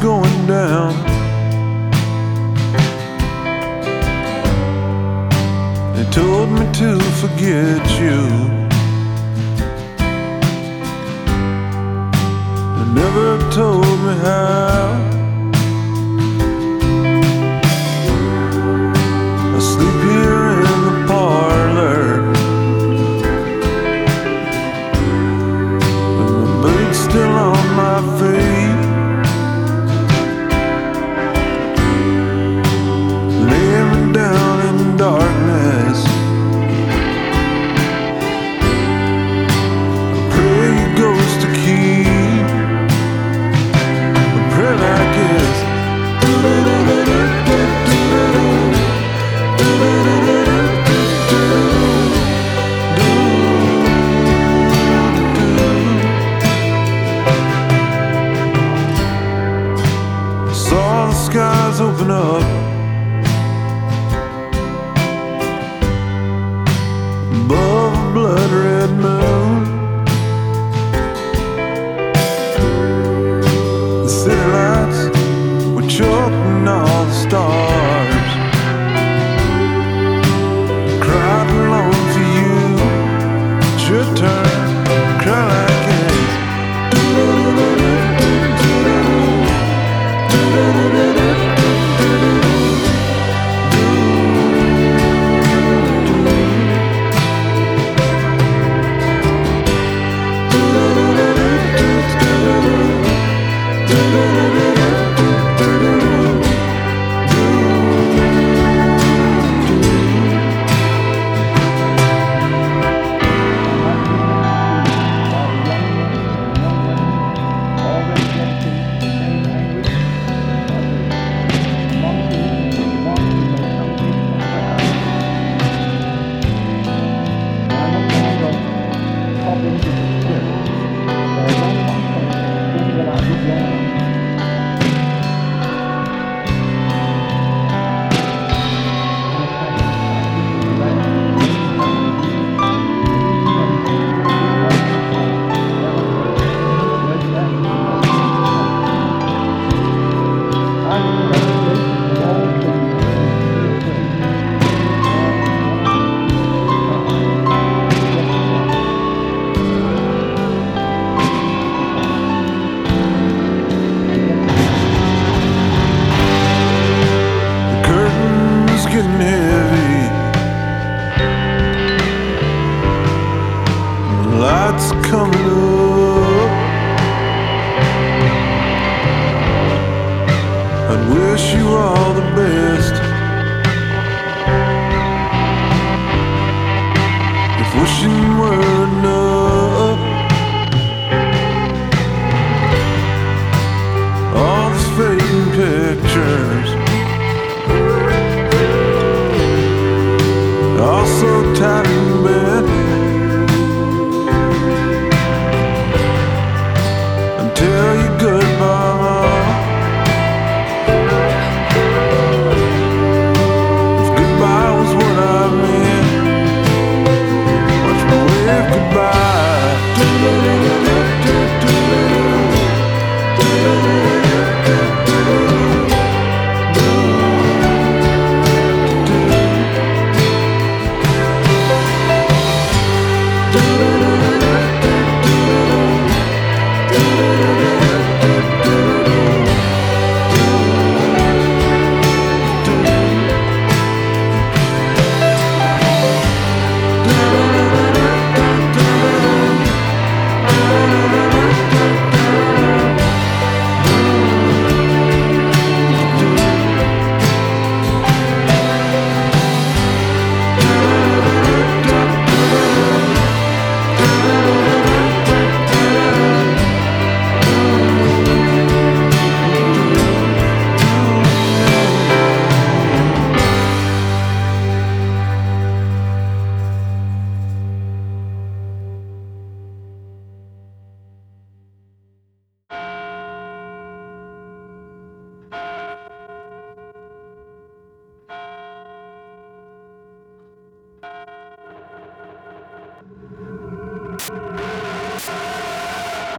going down. They told me to forget you. They never told me how. I sleep here in the parlor, with my boots still on my feet. Laying me down in darkness, I pray your ghost to keep. I pray like this. Saw the skies open up above a blood red moon. The city lights were choking all the stars. Cried alone for you. It's your turn, cry like this. Getting heavy, the lights coming up. I'd wish you all the best. If wishing were enough, all these fading pictures, all so tight in bed, and tell you goodbye, Mom. If goodbye was what I meant, watch me wave goodbye.